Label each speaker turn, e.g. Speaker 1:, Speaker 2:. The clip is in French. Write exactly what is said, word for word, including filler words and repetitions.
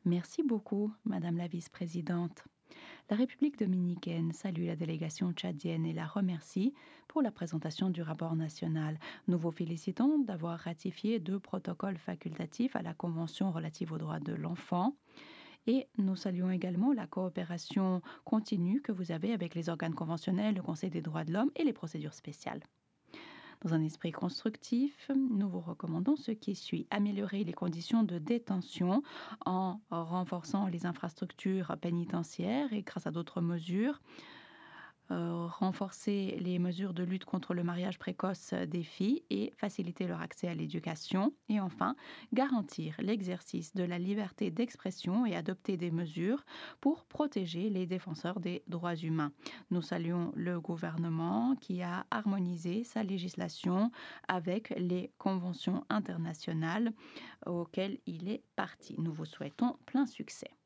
Speaker 1: Merci beaucoup, Madame la vice-présidente. La République dominicaine salue la délégation tchadienne et la remercie pour la présentation du rapport national. Nous vous félicitons d'avoir ratifié deux protocoles facultatifs à la Convention relative aux droits de l'enfant et nous saluons également la coopération continue que vous avez avec les organes conventionnels, le Conseil des droits de l'homme et les procédures spéciales. Dans un esprit constructif, nous vous recommandons ce qui suit. Améliorer les conditions de détention en renforçant les infrastructures pénitentiaires et grâce à d'autres mesures. Euh, renforcer les mesures de lutte contre le mariage précoce des filles et faciliter leur accès à l'éducation. Et enfin, garantir l'exercice de la liberté d'expression et adopter des mesures pour protéger les défenseurs des droits humains. Nous saluons le gouvernement qui a harmonisé sa législation avec les conventions internationales auxquelles il est parti. Nous vous souhaitons plein succès.